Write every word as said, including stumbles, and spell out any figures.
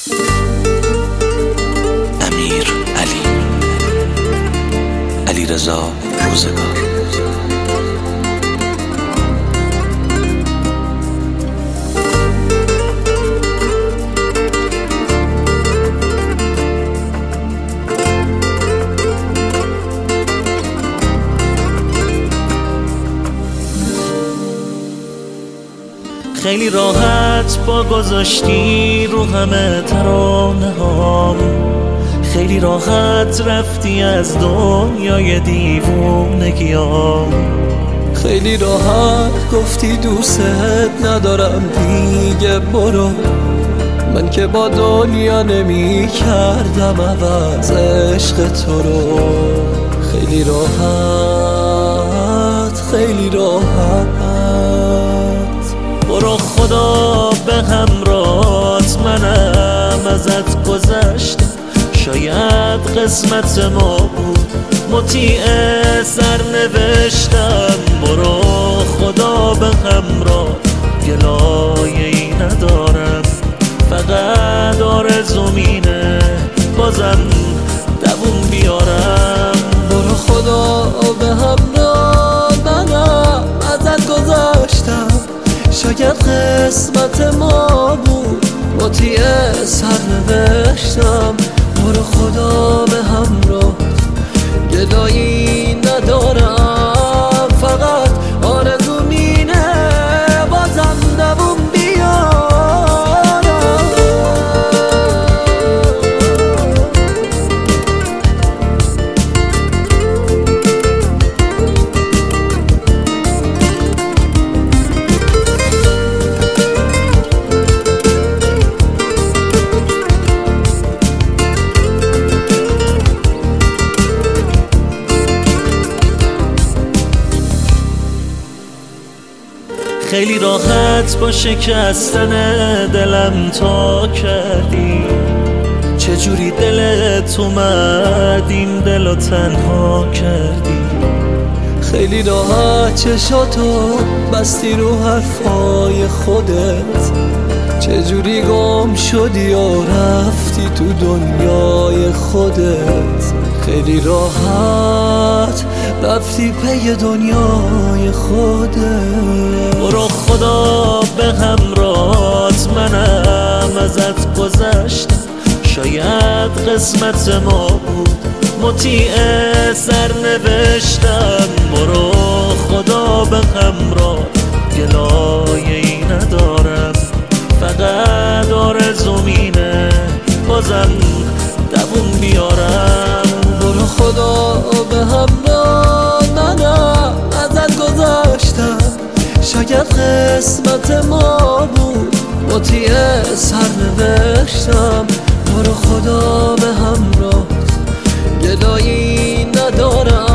امیر علی علیرضا روزگار. خیلی راحت با گذاشتی رو همه ترانه هام، خیلی راحت رفتی از دنیای دیوونگیام، خیلی راحت گفتی دوست ندارم دیگه برو. من که با دنیا نمی کردم عوض عشق تو رو. خیلی راحت خیلی راحت برو خدا به همراهت، منم ازت گذشتم، شاید قسمت ما بود مطیع سرنوشتم. برو خدا به همراه، گلایه‌ای ندارم، فقط آرزومینه بازم دووم بیارم. برو خدا به همراه، منم ازت گذشتم، شاید قسمت ما بود مطیع سرنوشتم. برو خدا به همراه، گلایی ندارم، فقط آرزومینه بازم دووم بیارم. خیلی راحت با شکستن دلم تا کردی، چجوری دلت اومد این دلو تنها کردی. خیلی راحت چشاتو بستی رو حرفای خودت، چجوری گم شدی و رفتی تو دنیای خودت. خیلی راحت رفتی پی دنیای خودت. برو خدا به همراهت، منم ازت گذشتم، شاید قسمت ما بود مطیع سرنوشتم. برو خدا به همراه، گلایه‌ای ندارم، فقط آرزومینه بازم دووم بیارم. برو خدا به همراه، منم ازت گذشتم، شاید قسمت ما بود مطیع سرنوشتم. برو خدا به همراه، گلایی ندارم،